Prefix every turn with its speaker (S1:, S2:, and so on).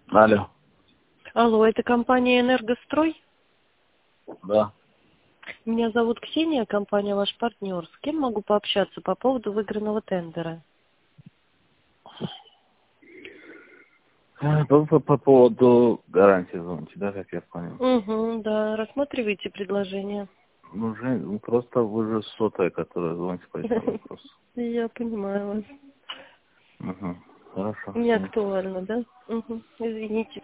S1: Алло.
S2: Алло, это компания «Энергострой»?
S1: Да.
S2: Меня зовут Ксения, компания «Ваш партнер». С кем могу пообщаться по поводу выигранного тендера?
S1: По поводу гарантии звоните, да, как я понял?
S2: Угу, да, рассматривайте предложение.
S1: Просто вы же сотая, которая звоните по этому вопросу.
S2: Я понимаю вас.
S1: Угу. Хорошо.
S2: Не актуально, да? Угу, извините.